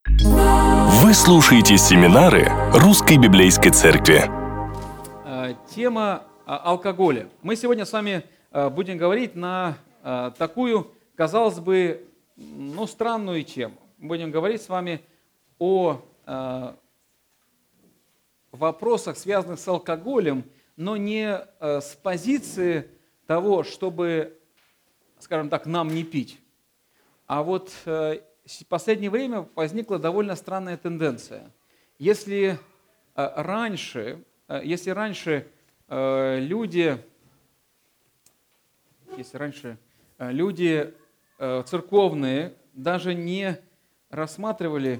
Вы слушаете семинары Русской Библейской Церкви. Тема алкоголя. Мы сегодня с вами будем говорить на такую, казалось бы, странную тему. Будем говорить с вами о вопросах, связанных с алкоголем, но не с позиции того, чтобы, скажем так, нам не пить. А вот в последнее время возникла довольно странная тенденция. Если раньше люди церковные даже не рассматривали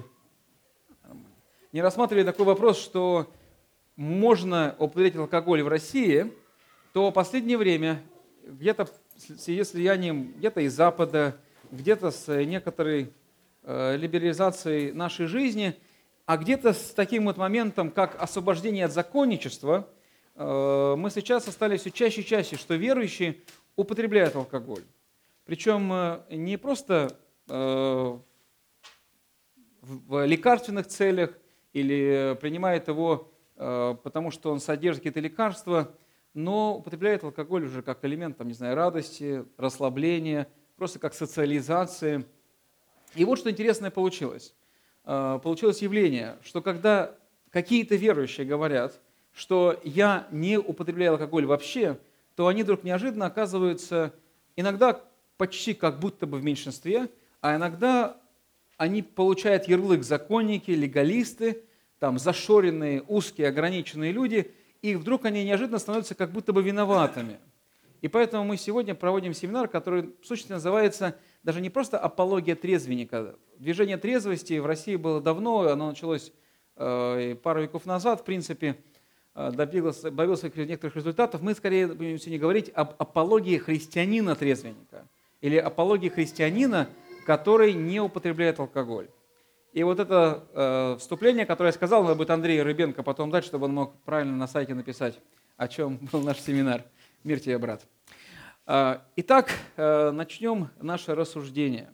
такой вопрос, что можно употреблять алкоголь в России, то в последнее время где-то с ее слиянием где-то из Запада, где-то с некоторой либерализацией нашей жизни, а где-то с таким вот моментом, как освобождение от законничества, мы сейчас стали все чаще и чаще, что верующие употребляют алкоголь. Причем не просто в лекарственных целях или принимает его, потому что он содержит какие-то лекарства, но употребляет алкоголь уже как элемент, радости, расслабления, просто как социализации. И вот что интересное получилось. Получилось явление, что когда какие-то верующие говорят, что я не употребляю алкоголь вообще, то они вдруг неожиданно оказываются иногда почти как будто бы в меньшинстве, а иногда они получают ярлык законники, легалисты, зашоренные, узкие, ограниченные люди, и вдруг они неожиданно становятся как будто бы виноватыми. И поэтому мы сегодня проводим семинар, который в сущности называется даже не просто «Апология трезвенника». Движение трезвости в России было давно, оно началось пару веков назад, в принципе, добилось некоторых результатов. Мы скорее будем сегодня говорить об апологии христианина-трезвенника или апологии христианина, который не употребляет алкоголь. И вот это вступление, которое я сказал, надо будет Андрею Рыбенко потом дать, чтобы он мог правильно на сайте написать, о чем был наш семинар. Мир тебе, брат. Итак, начнем наше рассуждение.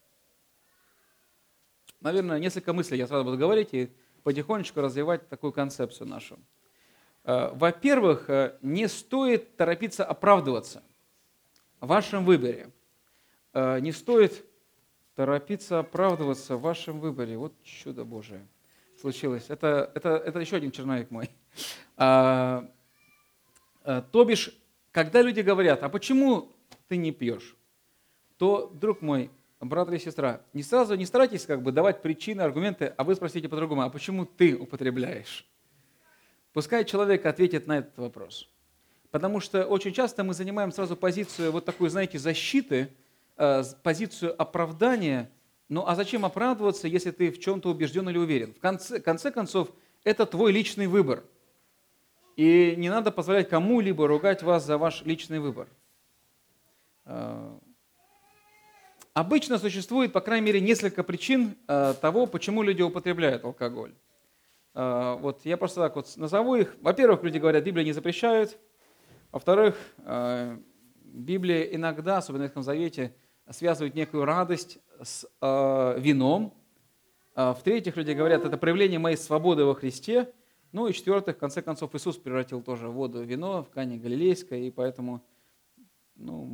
Наверное, несколько мыслей я сразу буду говорить и потихонечку развивать такую концепцию нашу. Во-первых, не стоит торопиться оправдываться в вашем выборе. Не стоит торопиться оправдываться в вашем выборе. Вот чудо Божие случилось. Это еще один черновик мой. То бишь, когда люди говорят, а почему ты не пьешь, то, друг мой, брат или сестра, не старайтесь давать причины, аргументы, а вы спросите по-другому, а почему ты употребляешь? Пускай человек ответит на этот вопрос. Потому что очень часто мы занимаем сразу позицию вот такую, защиты, позицию оправдания. Ну а зачем оправдываться, если ты в чем-то убежден или уверен? В конце концов, это твой личный выбор. И не надо позволять кому-либо ругать вас за ваш личный выбор. Обычно существует, по крайней мере, несколько причин того, почему люди употребляют алкоголь. Вот я просто так вот назову их. Во-первых, люди говорят, Библия не запрещает. Во-вторых, Библия иногда, особенно в Ветхом Завете, связывает некую радость с вином. В-третьих, люди говорят, это проявление моей свободы во Христе. Ну и в-четвертых, в конце концов, Иисус превратил тоже воду в вино в Кане Галилейской, и поэтому